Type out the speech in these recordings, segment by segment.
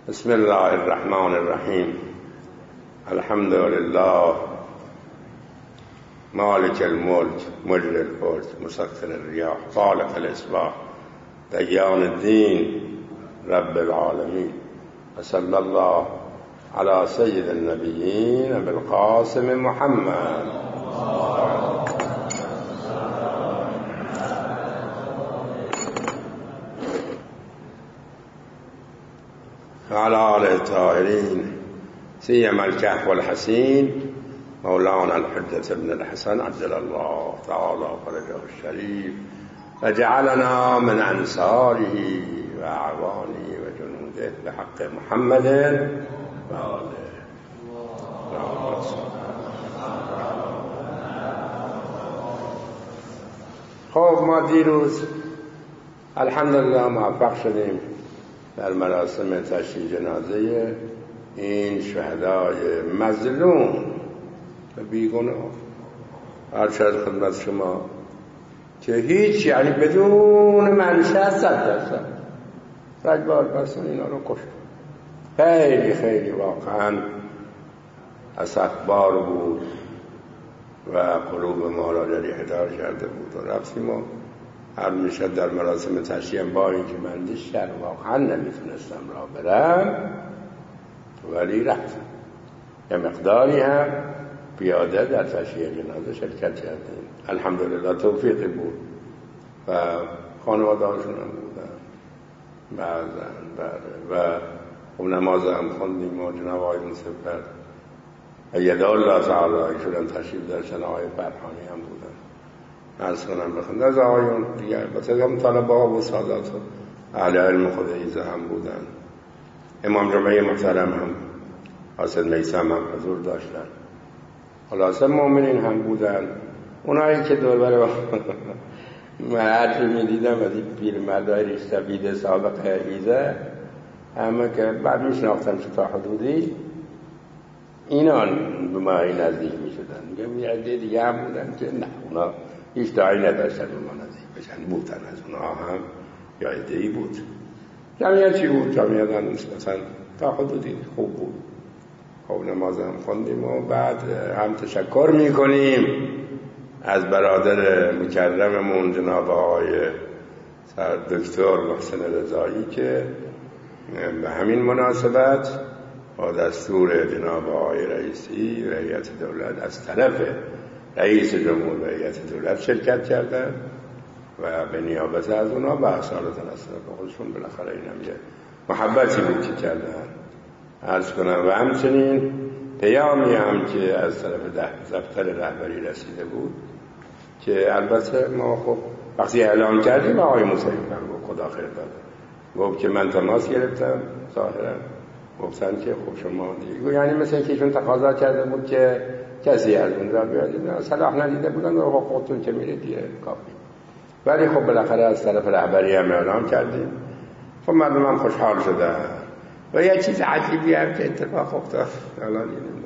بسم الله الرحمن الرحیم. الحمد لله مالک الملک مجری الفلک مسخر الریاح خالق الاصباح دیان الدین رب العالمین و صلی الله علی سید النبیین بالقاسم محمد وعلى آله الطاهرين سيما الكهف والحسين مولانا الحجة بن الحسن عجل الله تعالى فرجه الشريف وجعلنا من أنصاره وأعوانه وجنوده بحق محمد وآله. خب ما دیروز الحمدلله موفق شدیم در مراسم تشییع جنازه این شهدای مظلوم و بیگناه عرض شد خدمت شما که هیچ، یعنی بدون منشأ 100% رجبار بسون اینا رو کشت. خیلی خیلی واقعا اسفبار بود و قلوب ما را جریحه‌دار کرده بود و رفتیم و هر میشد در مراسم تشییع با اینکه من دیشتر واقعا نمیتونستم را برم ولی رفتم. یه مقداری هم پیاده در تشییع جنازه شرکت کردیم. الحمدلله توفیقی بود و خانواده هاشون هم بودن بعضن و نماز هم خوندیم و جناب آقای مصفر اید الله تعالی ایشون تشریف داشتن، آقای فرحانی هم بودن. عرض کنم بخوند از آقایون دیگر البته هم طلبه ها و سادات و اهل علم خود ایزه هم بودن. امام جمعه محترم هم حاسد میثم هم حضور داشتن. خلاصه مؤمنین هم بودن. اونایی که دور بر من هرچی میدیدم از این پیرمردای ریش‌سفید سابق ایزه همه که بعد میشناختم چه تا حدودی اینا به ما نزدیک میشدن. میگم یه دیگه هم بودن که نه اونا هیچ داعی نداشتن به ما نزدیک بشن. بودن از اونها هم یا ایدهی بود. جمعیت چی بود؟ جمعیت هم مثلا تا حدودی خوب بود. خب نماز هم خوندیم و بعد هم تشکر میکنیم از برادر مکرممون جناب آقای دکتر محسن رضایی که به همین مناسبت با دستور جناب آقای رئیسی رئیت دولت از طرف رئیس جمهور و هیئت دولت شرکت کردن و به نیابت از اونا به اصالت از طرف خودشون بالاخره اینم یه محبتی بود که کردن. عرض کنم و همچنین پیامی هم که از طرف دفتر رهبری رسیده بود که البته ما خب وقتی اعلام کردیم آقای موسوی فرمود خدا خیر داده گفت که من تماس گرفتم ظاهرا گفتن که خب شما دیگه یعنی مثل اینکه ایشون تقاضا کرده بود که کسی از اون را بیاد صلاح ندیده بودن و خودتون که میره دیگه کافی. ولی خب بالاخره از طرف رهبری هم اعلام کردیم. خب مردم هم خوشحال شدن و یه چیز عجیبی هم که اتفاق افتاد الان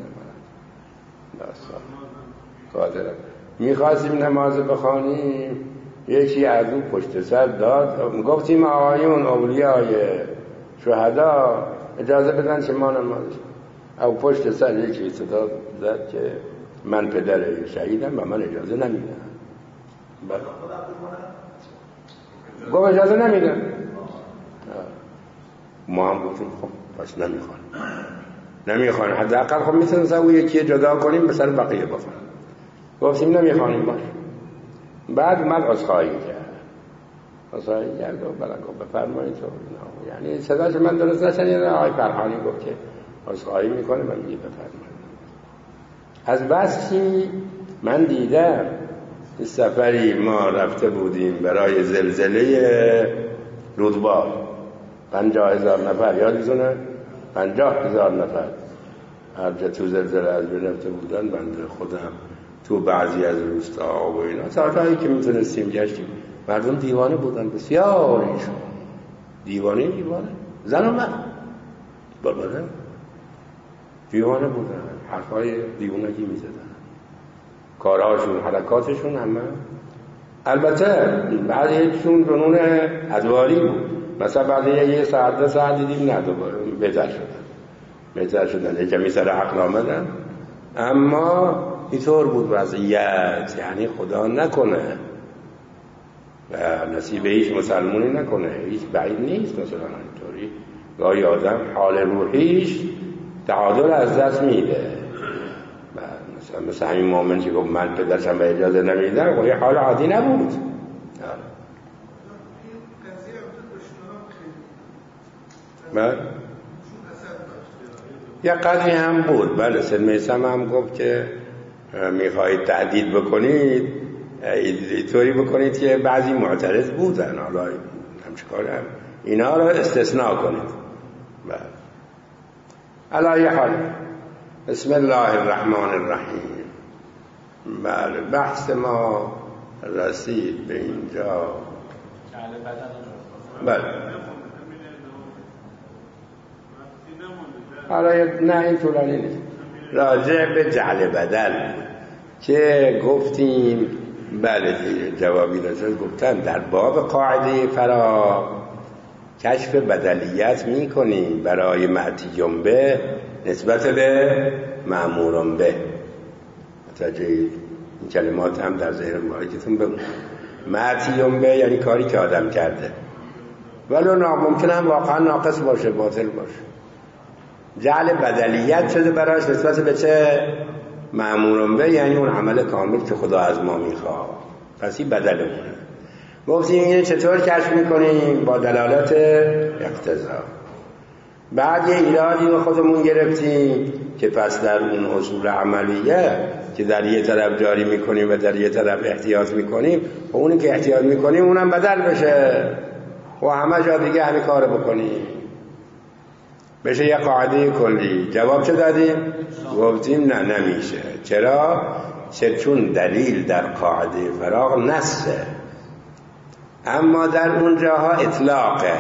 نمیدونم میخواستیم نماز بخوانیم یکی از اون پشت سر داد گفتیم آقایون اولیای شهدا اجازه بدن که ما نماز او پشت سر یکی صدا زد که من پدر شهیدم و من اجازه نمیدم. گفت اجازه نمیدم. ما هم گفتیم خب پس نمیخوانیم حداقل خب میتونیم او یکی جدا کنیم به سر بقیه بخوانیم. گفتیم نمیخوانیم باش. بعد اومد عذرخواهی کرد و بلا گفت بفرمایید تو یعنی صداش من درست نشنیدم. آقای فرحانی گفت که عذرخواهی میکنه من میگه بفرمایید. از بس که من دیدم سفری ما رفته بودیم برای زلزله رودبار 50,000 نفر یادتونه 50,000 نفر هر جا تو زلزله از بین رفته بودن. بنده خودم تو بعضی از روستا و اینا تا جایی که میتونستیم گشتیم. مردم دیوانه بودن بسیار ایشون دیوانه زن و مرد بابا دیوانه بودن حرفای دیوانگی میزدن کارهاشون حرکاتشون همه. البته بعضیشون جنون ادواری بود مثلا بعد یه ساعت 2 ساعت دیدیم نه دوباره بهتر شدن یه کمی سر عقل آمدن. اما اینطور بود وضعیت، یعنی خدا نکنه و نصیب هیچ مسلمونی نکنه، هیچ بعید نیست مثلا اینطوری گاهی آدم حال روحیش تعادل از دست میده. مثلا همین مومن که گفت من پدرشم به اجازه نمیدم، خب یه حال عادی نبود. بله یه قدری هم بود. بله سید میثم هم گفت که میخواهید تهدید بکنید اینطوری بکنید که بعضی معترض بودن، حالا هم چیکار هم اینا رو استثناء کنید. بله علی حال بسم الله الرحمن الرحیم. بله بحث ما رسید به اینجا. بله حالا نه این طولانی نیست، راجع به جعل بدل که گفتیم. بله جوابی رسید گفتم در باب قاعده فراغ کشف بدلیت میکنیم برای معتیم به نسبت به مأمورم به. متوجه این کلمات هم در ذهن مایتون بمونه. معتیم به یعنی کاری که آدم کرده ولو ممکنه هم واقعا ناقص باشه، باطل باشه. جعل بدلیت شده براش نسبت به چه؟ مأمورم به، یعنی اون عمل کامل که خدا از ما میخواد. پس این بدلمونه. گفتیم اینه چطور کشف میکنیم؟ با دلالت اقتضا. بعد یه ایرادی رو خودمون گرفتیم که پس در اون اصول عملیه که در یه طرف جاری میکنیم و در یه طرف احتیاط میکنیم، و اونی که احتیاط میکنیم اونم بدل بشه و همه جا دیگه همین کار بکنیم، بشه یه قاعده کلی. جواب چه دادیم؟ گفتیم نه نمیشه. چرا؟ چون دلیل در قاعده فراغ نصه، اما در اون جاها اطلاقه.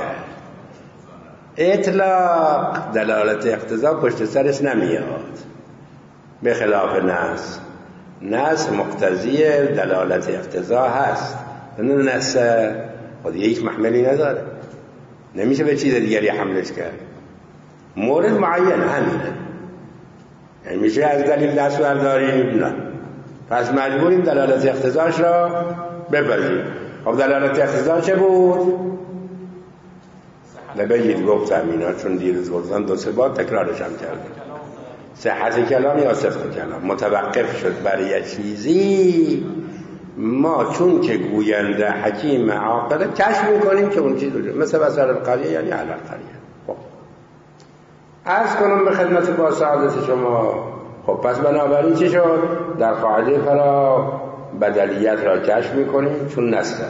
اطلاق دلالت اقتضا پشت سرش نمیاد، به خلاف نص. نص مقتضی دلالت اقتضا هست، اون نص خود هیچ محملی نداره، نمیشه به چیز دیگری حملش کرد. مورد معین همینه، یعنی میشه از دلیل دست برداریم؟ نه. پس مجبوریم دلالت اقتضاش را ببریم. خب دلالت اقتضا چه بود؟ نبید گفتم اینا چون دیروز گفتم 2-3 بار تکرارش هم کردم. صحت کلام یا صدق کلام متوقف شد بر یه چیزی، ما چون که گوینده حکیم عاقل کشف میکنیم که اون چیز رو مثل بسر القریه یعنی علی القریه. خب عرض کنم به خدمت با سعادت شما. خب پس بنابراین چی شد؟ در قاعده فراغ بدلیت را کشف میکنیم چون نسته،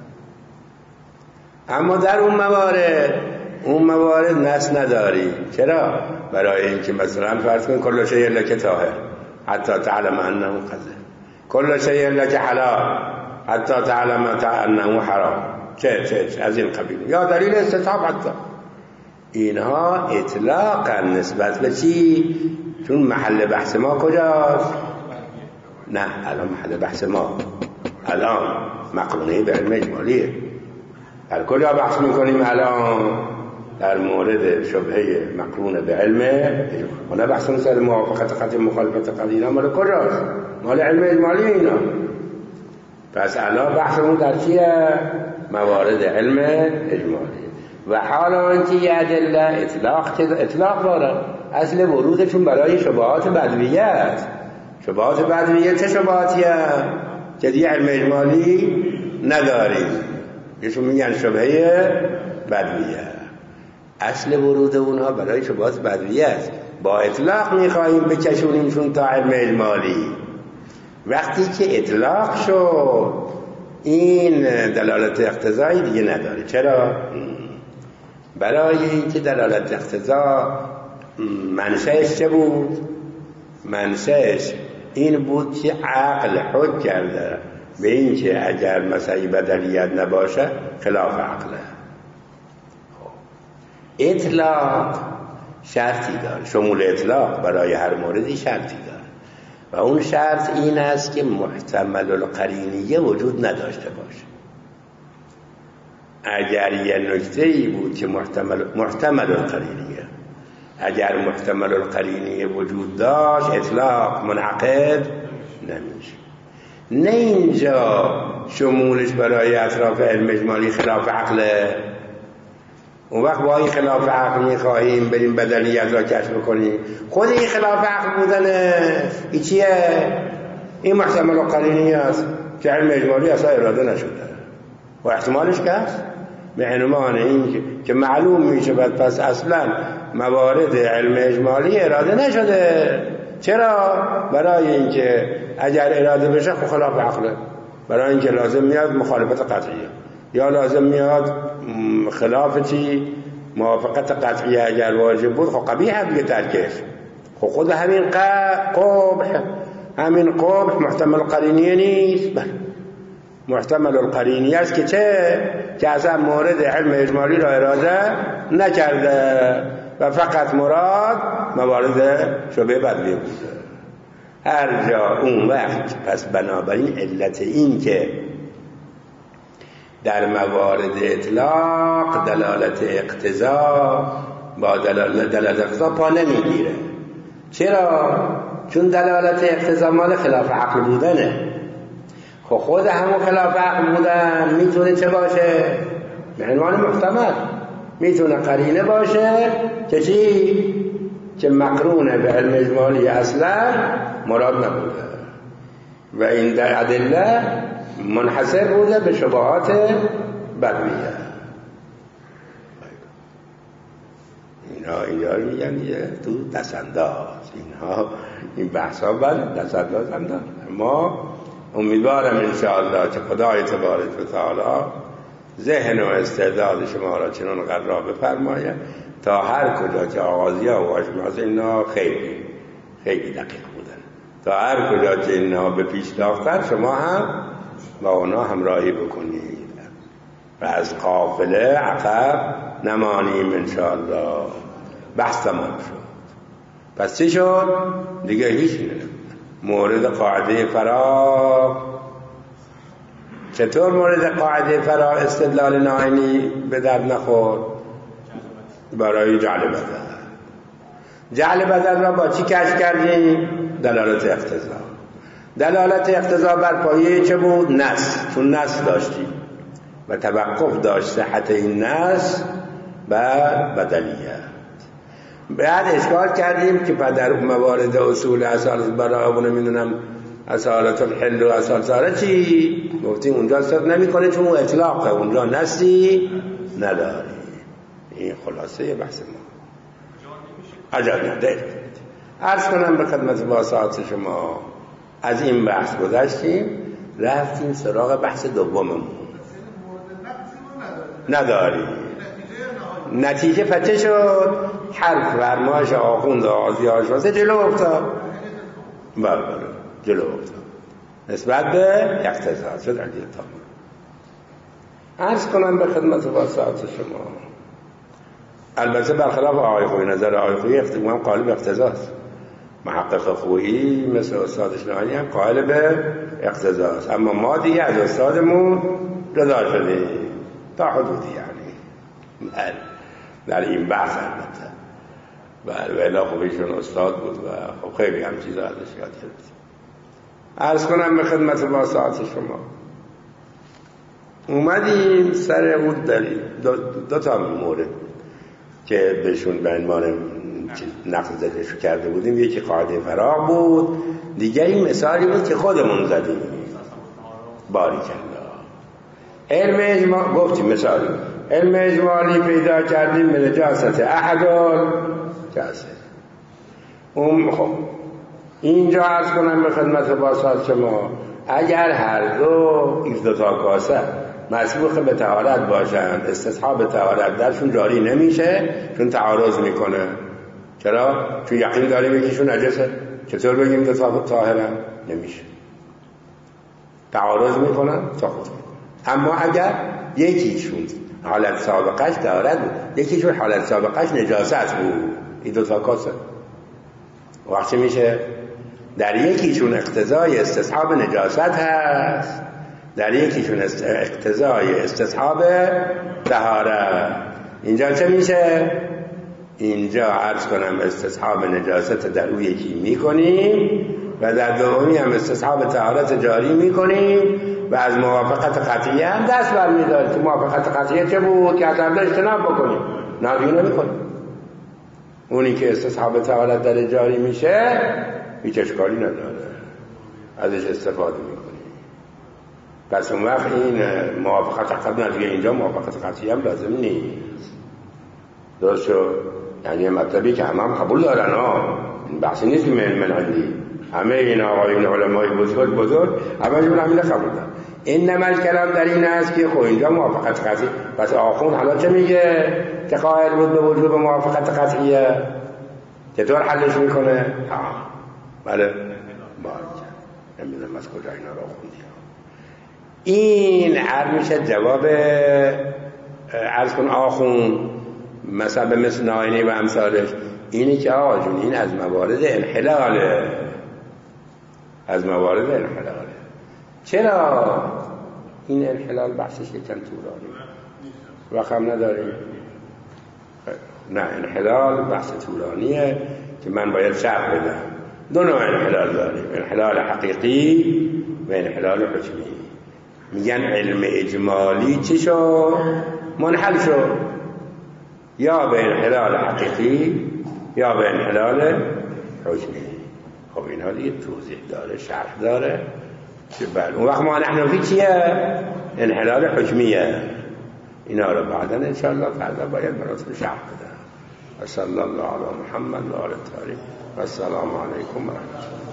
اما در اون موارد نس نداریم. چرا؟ برای اینکه مثلا فرض کن کل شیء لک طاهر حتی تعلم انه قذر، کل شیء لک حلال حتی تعلم انه حرام، چه از این قبیل، یا دلیل استطاعت. حتی اینها اطلاقا نسبت به چی؟ چون محل بحث ما کجاست؟ نه الان محل بحث ما الان مقرونه به علم اجمالیه. در کجا بحث میکنیم الان؟ در مورد شبهه مقرونه به علم اجمالی. بحث سر موافقت قطعی مخالفت قطعی اینا مال کجاست؟ مال علم اجمالی اینا. پس الان بحثمون در چیه؟ موارد علم اجمالی. و حالا اینکه یه ادله اطلاق داره، اصل ورودشون برای شبهات بدویت. شبهات بدویت چه شبهاتی هست؟ که دیگه علم اجمالی نداریم، یهشون میگن شبهه بدویت. اصل ورود اونها برای شبهات بدویت با اطلاق میخواییم بکشونیمشون تا علم اجمالی. وقتی که اطلاق شد این دلالت اقتضایی دیگه نداره. چرا؟ برای اینکه دلالت اقتضا منشأش چه بود؟ منشأش این بود که عقل حکم کرده به اینکه اگر مسئله بدلیت نباشه خلاف عقله. اطلاق شرطی داره، شمول اطلاق برای هر موردی شرطی داره و اون شرط این است که محتمل القرینیه وجود نداشته باشه. اگر یه نکته‌ای بود که محتمل القرینیه، اگر محتمل القرینیه وجود داشت اطلاق منعقد نمیشه. نه اینجا شمولش برای اطراف علم اجمالی خلاف عقله، اون وقت با این خلاف عقل میخواهیم بریم بدلیت را کشف کنیم. خود این خلاف عقل بودنه این چیه؟ این محتمل القرینیه است که علم اجمالی اصلا اراده نشده و احتمالش که هست به عنوان این که معلوم میشه پس اصلا موارد علم اجمالی اراده نشده. چرا؟ برای اینکه اگر اراده بشه خب خلاف عقله، برای اینکه لازم میاد مخالفت قطعیه یا لازم میاد خلاف چی؟ موافقت قطعیه اگر واجب بود خب قبیح هم دیگه ترکش. خب خود همین قبح، همین قبح محتمل قرینیه نیست، محتمل القرینیه است که چه؟ که اصلا مورد علم اجمالی را اراده نکرده و فقط مراد موارد شبه بدلیه بوده. هر جا اون وقت پس بنابراین علت این که در موارد اطلاق دلالت اقتضا با دلالت اقتضا پا نمیگیره. چرا؟ چون دلالت اقتضا مال خلاف عقل بودنه. خود همون خلاف عقل بودن میتونه چه باشه؟ به عنوان محتمل میتونه قرینه باشه که چی؟ که مقرونه به علم اجمالی اصلا مراد نبوده و این در ادله منحصر بوده به شبهات بدویه. اینا میگن تو دستانداز، اینها این بحثا بعد دستانداز هم دارن. ما امیدوارم انشاءالله که خدای تبارک و تعالی ذهن و استعداد شما را چنان قرار بفرماید تا هر کجا که آغازی‌ها و آشناس اینا خیلی دقیق بودن، تا هر کجا که اینا به پیش داختن شما هم با اونا همراهی بکنید و از قافله عقب نمانیم انشاءالله. بحث تمام شد. پس چی شد؟ دیگه هیچ نه. مورد قاعده فراغ، چطور مورد قاعده فراغ استدلال ناینی به در نخورد؟ برای جعل بدل را با چی کشف کردیم؟ دلالت اقتضا. دلالت اقتضا بر پایه چه بود؟ نص. چون نص داشتیم و توقف داشت صحت این نص بر بدلیت. بعد اشکال کردیم که در موارد اصول اصالت براءه و نمیدونم اصالت الحل و اصالت ساره چی؟ گفتیم اونجا صدق نمیکنه چون اون اطلاقه، اونجا نصی نداری. این خلاصه بحث ما. عجب ندارید. عرض کنم به خدمت واسعات شما از این بحث گذشتیم رفتیم سراغ بحث دوممون. نداری. نتیجه فتح شد، حرف فرمایش آخوند آغازی آشوازه جلو افتاد. بله جلو افتاد نسبت به اقتضا شد علیه تمام. عرض کنم به خدمت واسعات شما البته برخلاف آقای خویی، نظر آقای خویی اختیمام قائل به اقتضاست. محقق خویی مثل استاد اشنایی هم قائل به اقتضاست، اما ما دیگه از استادمون جدا شدیم تا حدودی یعنی در این بحث البته. بله ولی خب ایشون استاد بود و خب خیلی هم چیزا ازش یاد گرفتیم. عرض کنم به خدمت واسعات شما اومدیم سر اون دلیل دو تا مورد که بهشون به عنوان نقص ذکرشو کرده بودیم. یکی قاعده فراغ بود، دیگری مثالی بود که خودمون زدیم. باریکالله. علم اجماع گفتیم مثالی علم اجمالی پیدا کردیم به نجاست احدال جاسد. خب اینجا عرض کنم به خدمت واسعات شما اگر هر دو تا کاسه مسبوق به طهارت باشن استصحاب طهارت درشون جاری نمیشه چون تعارض میکنه. چرا؟ چون یقین داریم یکیشون نجسه. چطور بگیم دو تا طاهرن؟ نمیشه، تعارض میکنن تا خود میکنن. اما اگر یکیشون حالت سابقش طهارت بود یکیشون حالت سابقش نجاست بود، این دو تا کاسه وقتی میشه در یکیشون اقتضای استصحاب نجاست هست در یکیشون اقتضای استصحاب طهارت. اینجا چه میشه؟ اینجا عرض کنم استصحاب نجاست در او یکی میکنیم و در دومی هم استصحاب طهارت جاری میکنیم و از موافقت قطعیه هم دست برمی‌داریم. تو موافقت قطعیه چه بود؟ که از عمد اجتناب بکنیم، نه دیگه نمی‌کنیم. اونی که استصحاب طهارت در جاری میشه هیچ اشکالی نداره، ازش استفاده میکنیم. پس اون وقت این موافقت قطعیه دیگه اینجا موافقت قطعیه هم لازم نیست. درست شد؟ یعنی مطلبی که همه قبول دارن این بحثی نیست که من عندی همه این آقایون علمای بزرگ همه همین قبول دارن. این نمال کلام در این است که خب اینجا موافقت قطعی، پس آخوند حالا چه میگه که قائل بود به وجوب موافقت قطعیه، چطور حلش میکنه؟ بله نمیدونم از کجا اینا رو خوندی. این عرض میشه جواب عرض کن آخوند مثلا به مثل ناینی و امثالش، اینی که آقا جون این از موارد انحلاله، از موارد انحلاله. چرا این انحلال بحثش یکم طولانی وقت هم نداریم؟ نه، انحلال بحث طولانیه که من باید شرح بدم. دو نوع انحلال داریم، انحلال حقیقی و انحلال حکمی. میگن علم اجمالی چی شد؟ منحل شد، یا به انحلال حقیقی یا به انحلال حکمی. خب اینها دیگه توضیح داره، شرح داره که بله اون وقت ما نحنفی چیه؟ انحلال حکمیه. اینا رو بعدا انشاءالله فردا باید براتون شرح بدم. صلی الله علی محمد و آل الطاهرین و السلام علیکم و رحمت الله.